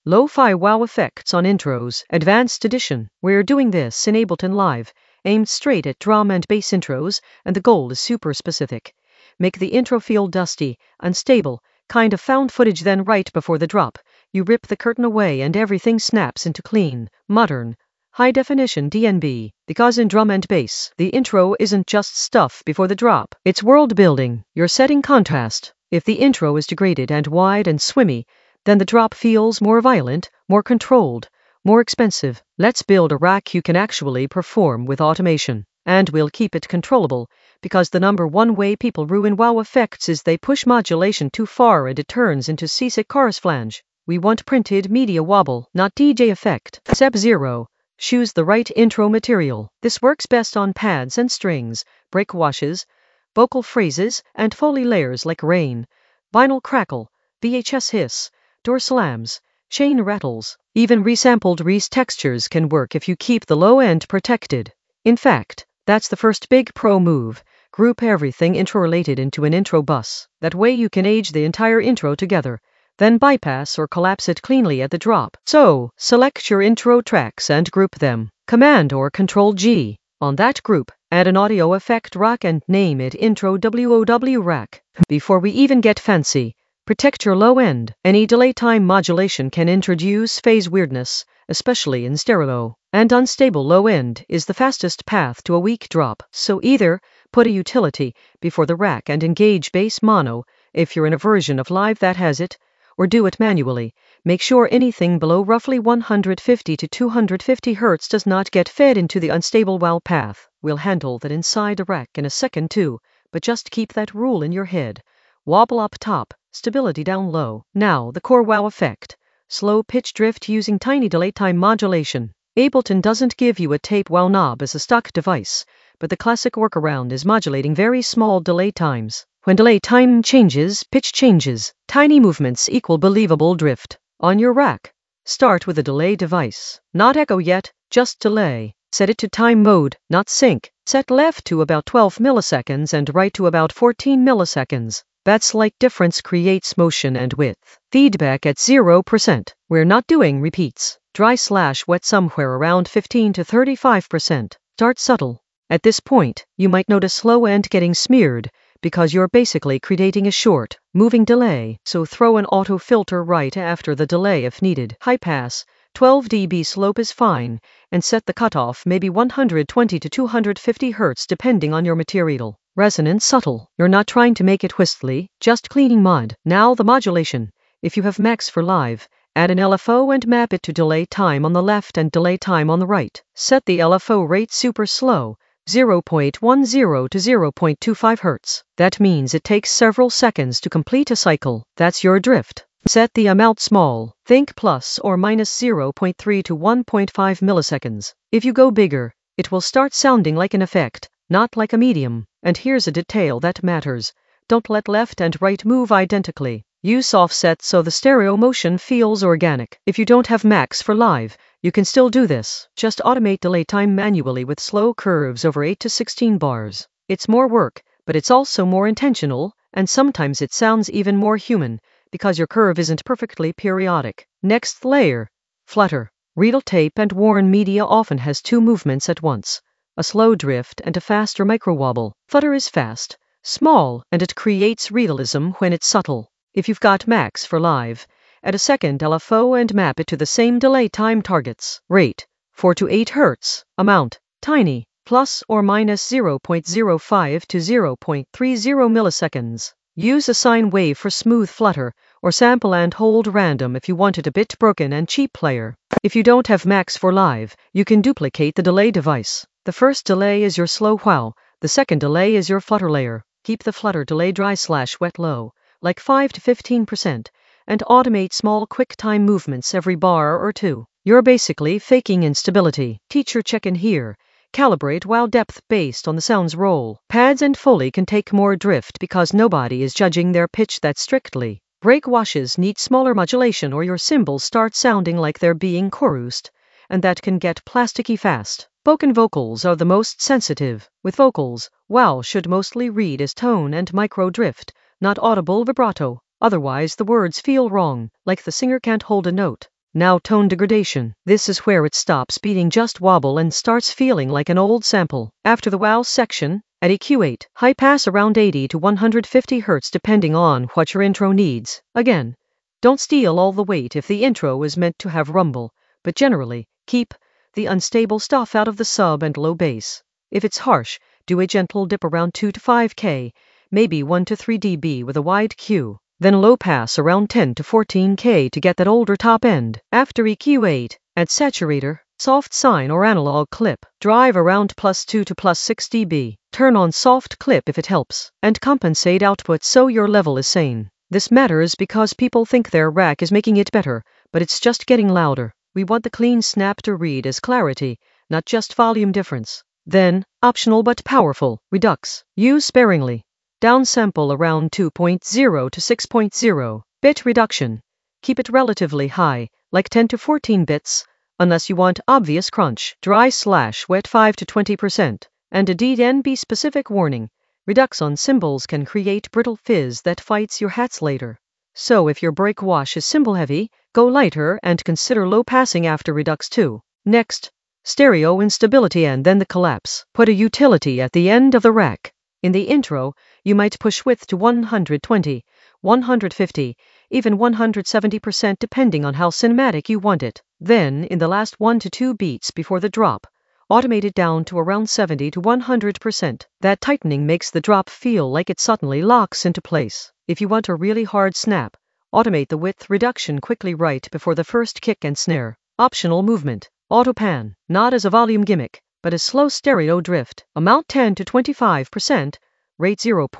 Lo-fi wow effects on intros, advanced edition. We're doing this in Ableton Live, aimed straight at drum and bass intros, and the goal is super specific. Make the intro feel dusty, unstable, kind of found footage. Then right before the drop, you rip the curtain away and everything snaps into clean, modern, high-definition DNB, because in drum and bass, the intro isn't just stuff before the drop, it's world building. You're setting contrast. If the intro is degraded and wide and swimmy, then the drop feels more violent, more controlled, more expensive. Let's build a rack you can actually perform with automation. And we'll keep it controllable, because the number one way people ruin wow effects is they push modulation too far and it turns into seasick chorus flange. We want printed media wobble, not DJ effect. Step 0. Choose the right intro material. This works best on pads and strings, break washes, vocal phrases, and Foley layers like rain, vinyl crackle, VHS hiss, door slams, chain rattles. Even resampled Reese textures can work if you keep the low end protected. In fact, that's the first big pro move. Group everything intro-related into an intro bus. That way you can age the entire intro together, then bypass or collapse it cleanly at the drop. So, select your intro tracks and group them. Command or Control G. On that group, add an audio effect rack and name it Intro WOW rack. Before we even get fancy, protect your low end. Any delay time modulation can introduce phase weirdness, especially in stereo. And unstable low end is the fastest path to a weak drop. So either put a utility before the rack and engage bass mono if you're in a version of Live that has it, or do it manually. Make sure anything below roughly 150 to 250 Hz does not get fed into the unstable wow path. We'll handle that inside the rack in a second too, but just keep that rule in your head. Wobble up top, stability down low. Now the core wow effect. Slow pitch drift using tiny delay time modulation. Ableton doesn't give you a tape wow knob as a stock device, but the classic workaround is modulating very small delay times. When delay time changes, pitch changes. Tiny movements equal believable drift. On your rack, start with a delay device. Not echo yet, just delay. Set it to time mode, not sync. Set left to about 12 milliseconds and right to about 14 milliseconds. That slight difference creates motion and width. Feedback at 0%. We're not doing repeats. Dry/wet somewhere around 15 to 35%. Start subtle. At this point, you might notice low end getting smeared, because you're basically creating a short, moving delay, so throw an auto filter right after the delay if needed. High pass, 12 dB slope is fine, and set the cutoff maybe 120 to 250 Hz depending on your material. Resonance subtle. You're not trying to make it whistly, just cleaning mod. Now the modulation. If you have Max for Live, add an LFO and map it to delay time on the left and delay time on the right. Set the LFO rate super slow, 0.10 to 0.25 Hz. That means it takes several seconds to complete a cycle. That's your drift. Set the amount small. Think plus or minus 0.3 to 1.5 milliseconds. If you go bigger, it will start sounding like an effect, not like a medium. And here's a detail that matters. Don't let left and right move identically. Use offset so the stereo motion feels organic. If you don't have Max for Live, you can still do this. Just automate delay time manually with slow curves over 8 to 16 bars. It's more work, but it's also more intentional, and sometimes it sounds even more human, because your curve isn't perfectly periodic. Next layer. Flutter. Real tape and worn media often has two movements at once. A slow drift and a faster micro wobble. Flutter is fast, small, and it creates realism when it's subtle. If you've got Max for Live, add a second LFO and map it to the same delay time targets. Rate, 4 to 8 Hz. Amount, tiny, plus or minus 0.05 to 0.30 milliseconds. Use a sine wave for smooth flutter, or sample and hold random if you want it a bit broken and cheap player. If you don't have Max for Live, you can duplicate the delay device. The first delay is your slow wow, the second delay is your flutter layer. Keep the flutter delay dry/wet low, like 5 to 15%, and automate small quick time movements every bar or two. You're basically faking instability. Teacher check-in here. Calibrate wow depth based on the sound's roll. Pads and Foley can take more drift because nobody is judging their pitch that strictly. Break washes need smaller modulation or your cymbals start sounding like they're being chorused, and that can get plasticky fast. Spoken vocals are the most sensitive. With vocals, wow should mostly read as tone and micro drift, not audible vibrato. Otherwise the words feel wrong, like the singer can't hold a note. Now tone degradation. This is where it stops beating just wobble and starts feeling like an old sample. After the wow section, at EQ8, high pass around 80 to 150 Hz depending on what your intro needs. Again, don't steal all the weight if the intro is meant to have rumble, but generally, keep the unstable stuff out of the sub and low bass. If it's harsh, do a gentle dip around 2 to 5K, maybe 1 to 3 dB with a wide Q. Then low pass around 10 to 14K to get that older top end. After EQ8, add saturator, soft sine or analog clip. Drive around +2 to +6 dB. Turn on soft clip if it helps, and compensate output so your level is sane. This matters because people think their rack is making it better, but it's just getting louder. We want the clean snap to read as clarity, not just volume difference. Then, optional but powerful, redux. Use sparingly. Downsample around 2.0 to 6.0. Bit reduction. Keep it relatively high, like 10 to 14 bits, unless you want obvious crunch. Dry/wet 5 to 20%. And a DNB specific warning. Redux on cymbals can create brittle fizz that fights your hats later. So if your break wash is cymbal heavy, go lighter and consider low passing after redux too. Next, stereo instability and then the collapse. Put a utility at the end of the rack. In the intro, you might push width to 120, 150, even 170% depending on how cinematic you want it. Then, in the last 1 to 2 beats before the drop, automate it down to around 70 to 100%. That tightening makes the drop feel like it suddenly locks into place. If you want a really hard snap, automate the width reduction quickly right before the first kick and snare. Optional movement. Auto pan, not as a volume gimmick, but as slow stereo drift. Amount 10 to 25%, rate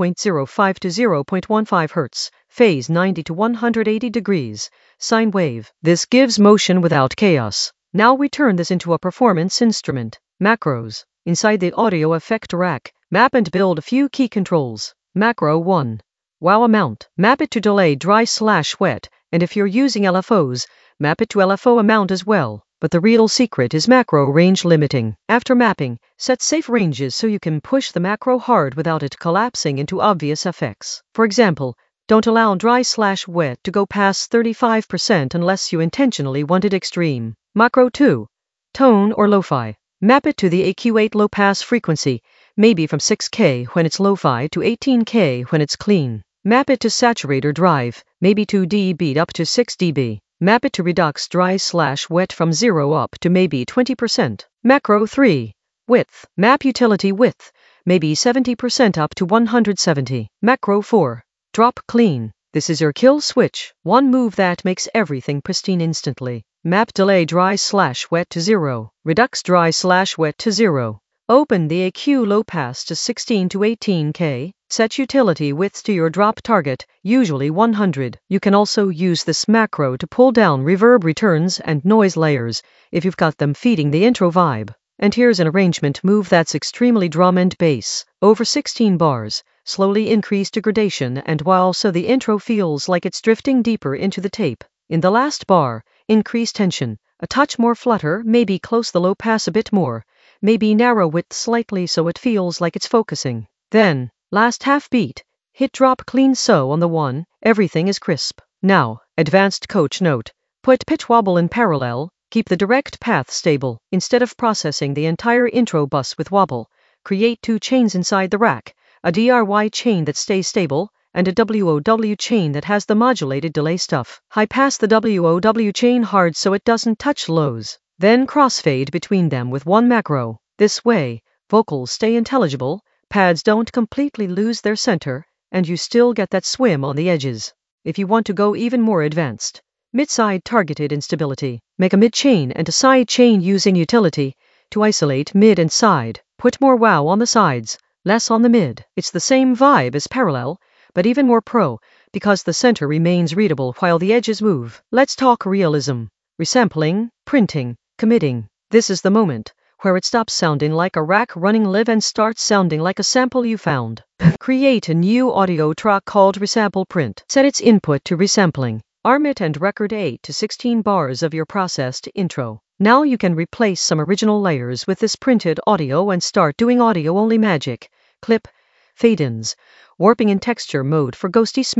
0.05 to 0.15 Hz, phase 90 to 180 degrees, sine wave. This gives motion without chaos. Now we turn this into a performance instrument. Macros. Inside the audio effect rack, map and build a few key controls. Macro 1. Wow amount. Map it to delay dry/wet, and if you're using LFOs, map it to LFO amount as well. But the real secret is macro range limiting. After mapping, set safe ranges so you can push the macro hard without it collapsing into obvious effects. For example, don't allow dry/wet to go past 35% unless you intentionally want it extreme. Macro 2. Tone or lo-fi. Map it to the EQ8 low pass frequency, maybe from 6K when it's lo-fi to 18K when it's clean. Map it to saturator drive, maybe 2 dB up to 6 dB. Map it to redux dry/wet from 0 up to maybe 20%. Macro 3. Width. Map utility width, maybe 70% up to 170. Macro 4. Drop clean. This is your kill switch. One move that makes everything pristine instantly. Map delay dry/wet to 0. Redux dry/wet to 0. Open the EQ low pass to 16 to 18K. Set utility width to your drop target, usually 100. You can also use this macro to pull down reverb returns and noise layers if you've got them feeding the intro vibe. And here's an arrangement move that's extremely drum and bass. Over 16 bars, slowly increase degradation and while so the intro feels like it's drifting deeper into the tape. In the last bar, increase tension, a touch more flutter, maybe close the low pass a bit more, maybe narrow width slightly so it feels like it's focusing. Then, last half beat, hit drop clean so on the 1, everything is crisp. Now, advanced coach note, put pitch wobble in parallel, keep the direct path stable. Instead of processing the entire intro bus with wobble, create 2 chains inside the rack, a DRY chain that stays stable, and a WOW chain that has the modulated delay stuff. High pass the WOW chain hard so it doesn't touch lows. Then crossfade between them with 1 macro. This way, vocals stay intelligible, pads don't completely lose their center, and you still get that swim on the edges. If you want to go even more advanced, mid-side targeted instability. Make a mid-chain and a side chain using utility to isolate mid and side. Put more wow on the sides, less on the mid. It's the same vibe as parallel, but even more pro, because the center remains readable while the edges move. Let's talk realism. Resampling, printing, committing. This is the moment where it stops sounding like a rack running live and starts sounding like a sample you found. Create a new audio track called Resample Print. Set its input to resampling. Arm it and record 8 to 16 bars of your processed intro. Now you can replace some original layers with this printed audio and start doing audio-only magic. Clip, fade-ins, warping in texture mode for ghosty smear,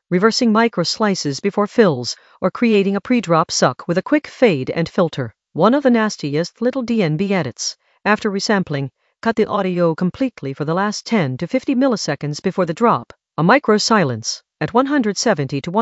reversing micro slices before fills, or creating a pre-drop suck with a quick fade and filter. One of the nastiest little DNB edits. After resampling, cut the audio completely for the last 10 to 50 milliseconds before the drop. A micro silence at 170 to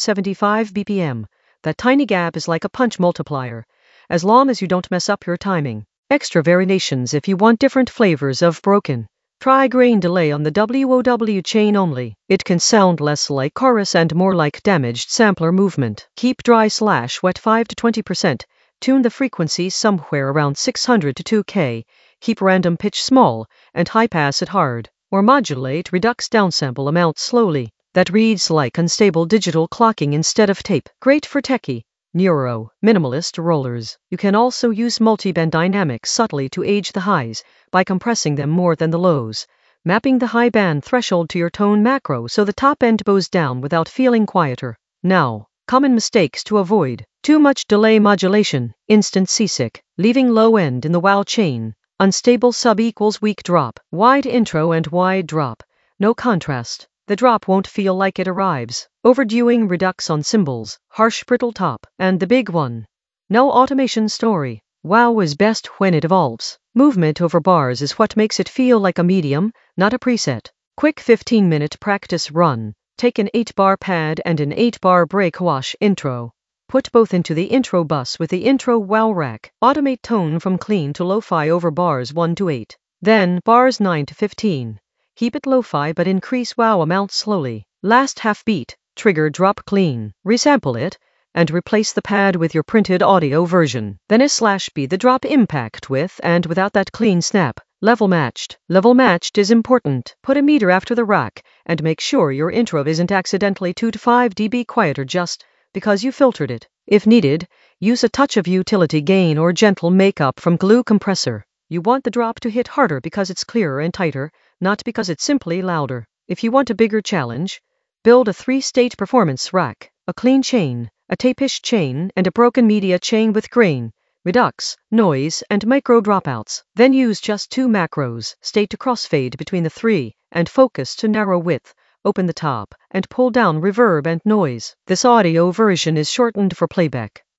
175 BPM. That tiny gap is like a punch multiplier, as long as you don't mess up your timing. Extra variations if you want different flavors of broken. Try grain delay on the WOW chain only. It can sound less like chorus and more like damaged sampler movement. Keep dry/wet 5 to 20%. Tune the frequency somewhere around 600 to 2K. Keep random pitch small and high pass it hard. Or modulate redux downsample amount slowly. That reads like unstable digital clocking instead of tape. Great for techie, neuro, minimalist rollers. You can also use multiband dynamics subtly to age the highs by compressing them more than the lows, mapping the high band threshold to your tone macro so the top end bows down without feeling quieter. Now, common mistakes to avoid. Too much delay modulation, instant seasick, leaving low end in the wow chain. Unstable sub equals weak drop, wide intro and wide drop. No contrast. The drop won't feel like it arrives. Overdoing redux on cymbals, harsh brittle top, and the big one. No automation story. Wow is best when it evolves. Movement over bars is what makes it feel like a medium, not a preset. Quick 15-minute practice run. Take an 8-bar pad and an 8-bar break wash intro. Put both into the intro bus with the intro wow rack. Automate tone from clean to lo-fi over bars 1 to 8. Then bars 9 to 15. Keep it lo-fi but increase wow amount slowly. Last half beat, trigger drop clean. Resample it, and replace the pad with your printed audio version. Then A/B the drop impact with and without that clean snap. Level matched. Level matched is important. Put a meter after the rack, and make sure your intro isn't accidentally 2 to 5 dB quieter just because you filtered it. If needed, use a touch of utility gain or gentle makeup from glue compressor. You want the drop to hit harder because it's clearer and tighter, not because it's simply louder. If you want a bigger challenge, build a 3-state performance rack, a clean chain, a tape-ish chain, and a broken media chain with grain, redux, noise, and micro dropouts. Then use just 2 macros, state to crossfade between the 3, and focus to narrow width. Open the top, and pull down reverb and noise. This audio version is shortened for playback.